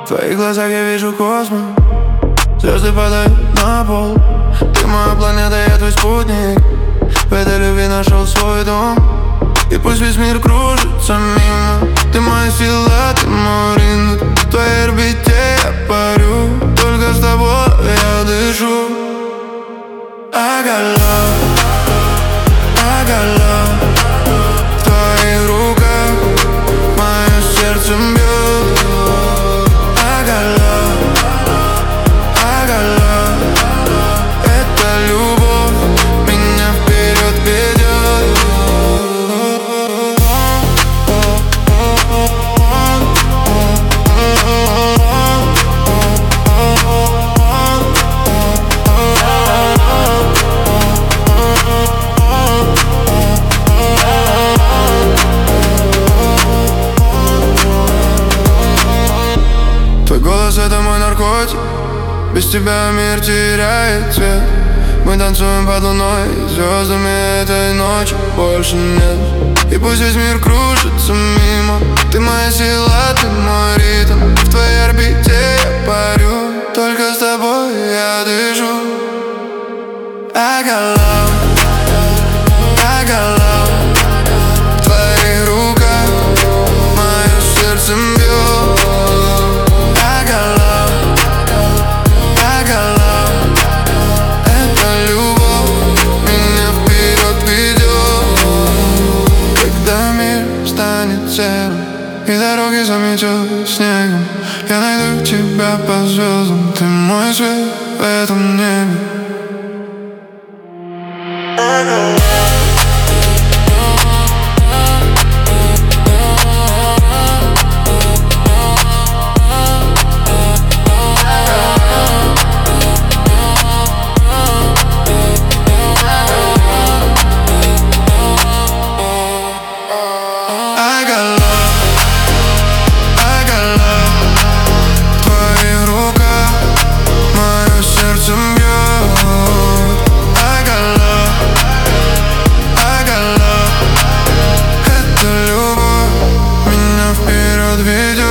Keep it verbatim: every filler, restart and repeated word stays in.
твоих глазах я вижу космос. Звезды падают на пол. Ты моя планета, я твой спутник. В этой любви нашел свой дом. И пусть весь мир кружится мимо, ты моя сила, ты мой ринг. В твоей орбите я парю, только с тобой я дышу. I got love, I got love. В твоих руках мое сердце бьет. I got love, I got love. Эта любовь меня вперед ведет. Это мой наркотик. Без тебя мир теряет цвет. Мы танцуем под луной, звездами этой ночи больше нет. И пусть весь мир кружится мимо, ты моя сила, ты мой ритм. В твоей орбите я парю, только с тобой я дышу. I got love, I got love. В твоих руках мое сердце бьет. И дороги заметет снегом, я найду тебя по звездам. Ты мой свет в этом небе. Ведет.